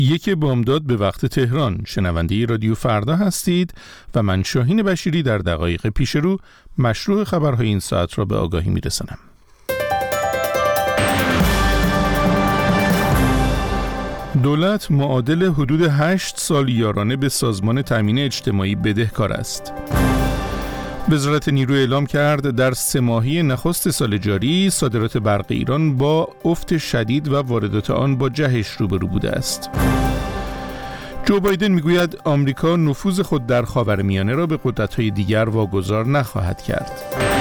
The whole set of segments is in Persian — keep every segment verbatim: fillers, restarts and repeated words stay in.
یک بامداد به وقت تهران. شنونده رادیو فردا هستید و من شاهین بشیری در دقایق پیش رو مشروع خبرهای این ساعت را به آگاهی میرسانم. دولت معادل حدود هشت سال یارانه به سازمان تامین اجتماعی بدهکار است. وزارت نیرو اعلام کرد در سه ماهه نخست سال جاری صادرات برق ایران با افت شدید و واردات آن با جهش روبرو بوده است. جو بایدن میگوید آمریکا نفوذ خود در خاورمیانه را به قدرت‌های دیگر واگذار نخواهد کرد.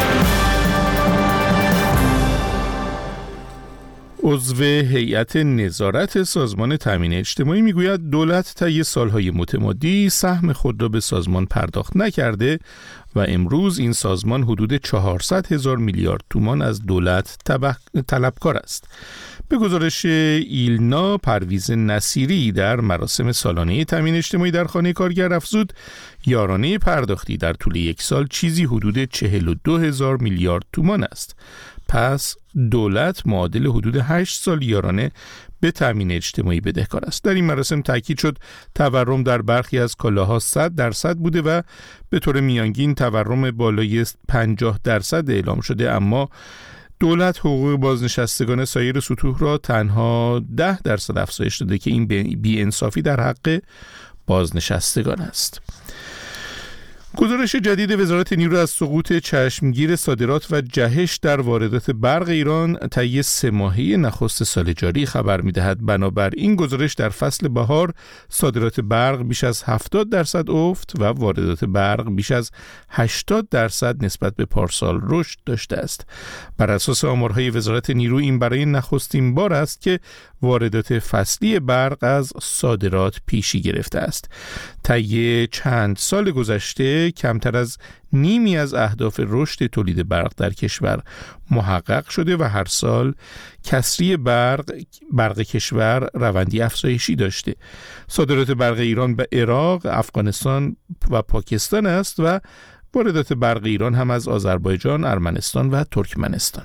عضو هیئت نظارت سازمان تامین اجتماعی میگوید دولت طی سالهای متمادی سهم خود را به سازمان پرداخت نکرده و امروز این سازمان حدود چهارصد هزار میلیارد تومان از دولت طلبکار است. به گزارش ایلنا، پرویز نصیری در مراسم سالانه تامین اجتماعی در خانه کارگر افزود یارانه پرداختی در طول یک سال چیزی حدود چهل و دو هزار میلیارد تومان است. پس دولت معادل حدود هشت سال یارانه به تامین اجتماعی بدهکار است. در این مراسم تاکید شد تورم در برخی از کالاها صد درصد بوده و به طور میانگین تورم بالای پنجاه درصد اعلام شده، اما دولت حقوق بازنشستگان سایر سطوح را تنها ده درصد افزایش داده که این بی‌انصافی در حق بازنشستگان است. گزارش جدید وزارت نیرو از سقوط چشمگیر صادرات و جهش در واردات برق ایران طی سه ماهه نخست سال جاری خبر می‌دهد. بنابراین گزارش در فصل بهار صادرات برق بیش از هفتاد درصد افت و واردات برق بیش از هشتاد درصد نسبت به پارسال رشد داشته است. بر اساس آمارهای وزارت نیرو این برای نخستین بار است که واردات فصلی برق از صادرات پیشی گرفته است. طی چند سال گذشته کمتر از نیمی از اهداف رشد تولید برق در کشور محقق شده و هر سال کسری برق برق کشور روندی افزایشی داشته. صادرات برق ایران به عراق، افغانستان و پاکستان است و واردات برق ایران هم از آذربایجان، ارمنستان و ترکمنستان.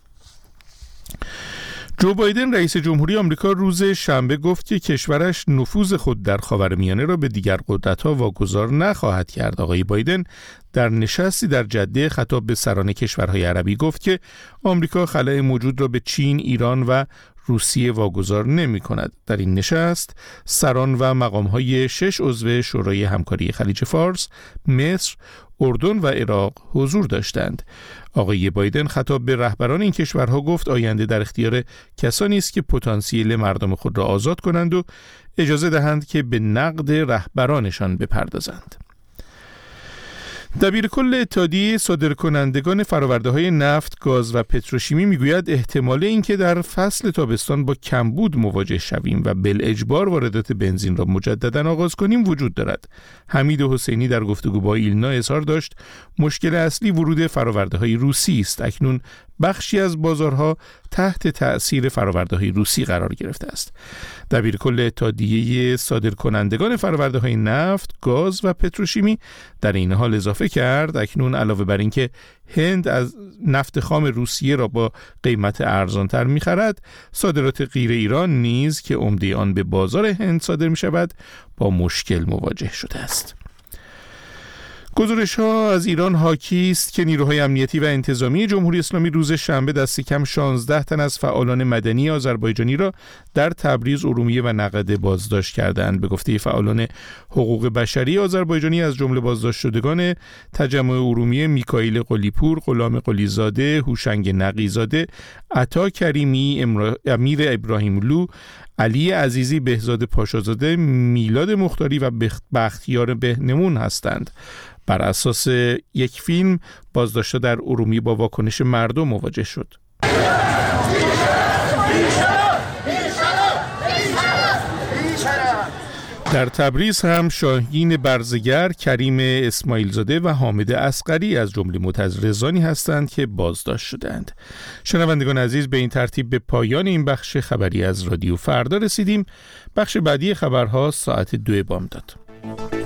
جو بایدن رئیس جمهوری آمریکا روز شنبه گفت که کشورش نفوذ خود در خاورمیانه را به دیگر قدرت‌ها واگذار نخواهد کرد. آقای بایدن در نشستی در جده خطاب به سران کشورهای عربی گفت که آمریکا خلأ موجود را به چین، ایران و روسیه واگذار نمی کند. در این نشست سران و مقام‌های شش عضو شورای همکاری خلیج فارس، مصر، اردن و عراق حضور داشتند. آقای بایدن خطاب به رهبران این کشورها گفت آینده در اختیار کسانی است که پتانسیل مردم خود را آزاد کنند و اجازه دهند که به نقد رهبرانشان بپردازند. دبیر کل اتحادیه صادرکنندگان فرآورده‌های نفت، گاز و پتروشیمی میگوید احتمال اینکه در فصل تابستان با کمبود مواجه شویم و بالاجبار واردات بنزین را مجددا آغاز کنیم وجود دارد. حمید حسینی در گفتگو با ایلنا اظهار داشت مشکل اصلی ورود فرآورده‌های روسی است. اکنون بخشی از بازارها تحت تأثیر فرآورده‌های روسی قرار گرفته است. دبیر کل اتحادیه صادرکنندگان فرآورده‌های نفت، گاز و پتروشیمی در این حال اضافه کرد اکنون علاوه بر اینکه هند از نفت خام روسیه را با قیمت ارزانتر می‌خرد، صادرات غیر ایران نیز که عمده آن به بازار هند صادر می‌شود با مشکل مواجه شده است. گزارش ها از ایران حاکی است که نیروهای امنیتی و انتظامی جمهوری اسلامی روز شنبه دست کم شانزده تن از فعالان مدنی آذربایجانی را در تبریز، ارومیه و نقده بازداشت کردند. به گفته فعالان حقوق بشری آذربایجانی از جمله بازداشت شدگان تجمع ارومیه میکائیل قلیپور، غلام قلیزاده، هوشنگ نقیزاده، عطا کریمی، امیر ابراهیملو، علی عزیزی، بهزاد پاشازاده، میلاد مختاری و بختیار بهنمون هستند. بر اساس یک فیلم بازداشت در ارومیه با واکنش مردم مواجه شد. در تبریز هم شاهین برزگر، کریم اسماعیلزاده و حامد اصغری از جمله معترضانی هستند که بازداشت شدند. شنوندگان عزیز، به این ترتیب به پایان این بخش خبری از رادیو فردا رسیدیم. بخش بعدی خبرها ساعت دو بامداد.